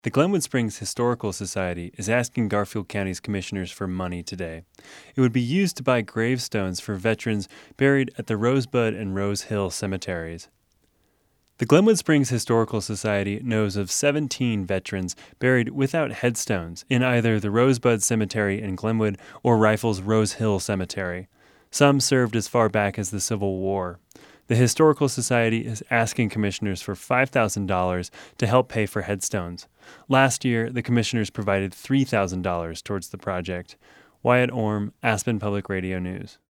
The Glenwood Springs Historical Society is asking Garfield County's commissioners for money today. It would be used to buy gravestones for veterans buried at the Rosebud and Rose Hill cemeteries. The Glenwood Springs Historical Society knows of 17 veterans buried without headstones in either the Rosebud Cemetery in Glenwood or Rifles Rose Hill Cemetery. Some served as far back as the Civil War. The Historical Society is asking commissioners for $5,000 to help pay for headstones. Last year, the commissioners provided $3,000 towards the project. Wyatt Orm, Aspen Public Radio News.